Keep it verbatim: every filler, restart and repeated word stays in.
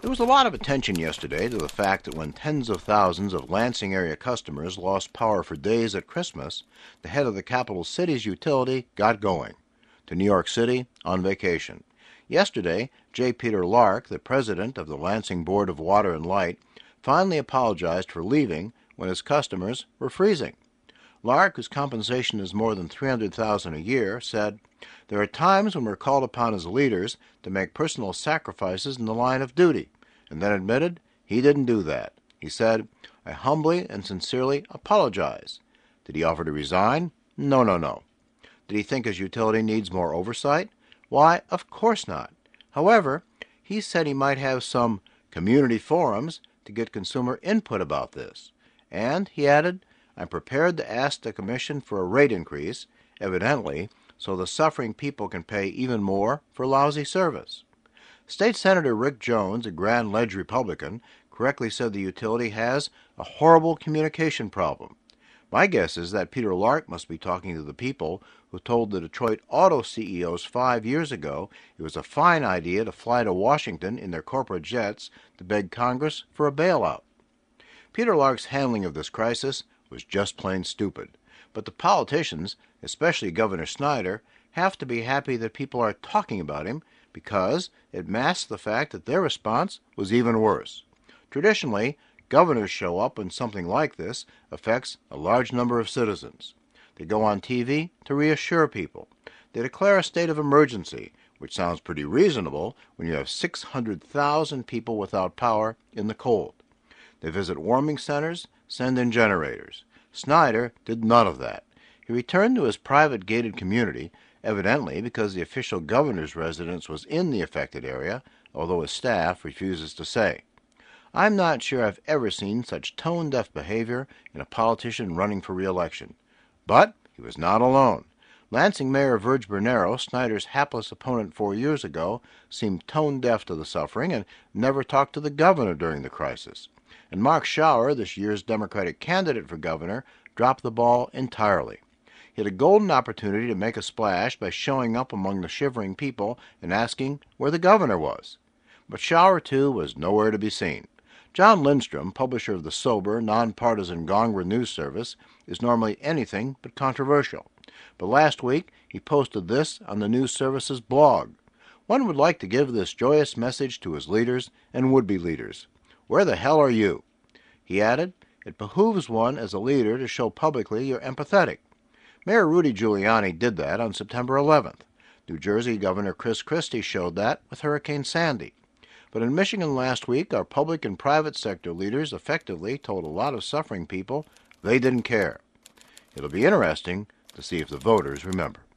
There was a lot of attention yesterday to the fact that when tens of thousands of Lansing area customers lost power for days at Christmas, the head of the capital city's utility got going to New York City on vacation. Yesterday, J. Peter Lark, the president of the Lansing Board of Water and Light, finally apologized for leaving when his customers were freezing. Lark, whose compensation is more than three hundred thousand dollars a year, said, "There are times when we're called upon as leaders to make personal sacrifices in the line of duty," and then admitted he didn't do that. He said, "I humbly and sincerely apologize." Did he offer to resign? No, no, no. Did he think his utility needs more oversight? Why, of course not. However, he said he might have some community forums to get consumer input about this. And, he added, "I'm prepared to ask the Commission for a rate increase, evidently, so the suffering people can pay even more for lousy service." State Senator Rick Jones, a Grand Ledge Republican, correctly said the utility has a horrible communication problem. My guess is that Peter Lark must be talking to the people who told the Detroit auto C E Os five years ago it was a fine idea to fly to Washington in their corporate jets to beg Congress for a bailout. Peter Lark's handling of this crisis was just plain stupid. But the politicians, especially Governor Snyder, have to be happy that people are talking about him because it masks the fact that their response was even worse. Traditionally, governors show up when something like this affects a large number of citizens. They go on T V to reassure people. They declare a state of emergency, which sounds pretty reasonable when you have six hundred thousand people without power in the cold. They visit warming centers, send in generators. Snyder did none of that. He returned to his private gated community, evidently because the official governor's residence was in the affected area, although his staff refuses to say. I'm not sure I've ever seen such tone-deaf behavior in a politician running for re-election. But he was not alone. Lansing Mayor Virg Bernero, Snyder's hapless opponent four years ago, seemed tone-deaf to the suffering and never talked to the governor during the crisis. And Mark Schauer, this year's Democratic candidate for governor, dropped the ball entirely. He had a golden opportunity to make a splash by showing up among the shivering people and asking where the governor was. But Schauer, too, was nowhere to be seen. John Lindstrom, publisher of the sober, nonpartisan Gongwa News Service, is normally anything but controversial. But last week, he posted this on the news service's blog. One would like to give this joyous message to his leaders and would-be leaders. Where the hell are you? He added, it behooves one as a leader to show publicly you're empathetic. Mayor Rudy Giuliani did that on September eleventh. New Jersey Governor Chris Christie showed that with Hurricane Sandy. But in Michigan last week, our public and private sector leaders effectively told a lot of suffering people they didn't care. It'll be interesting to see if the voters remember.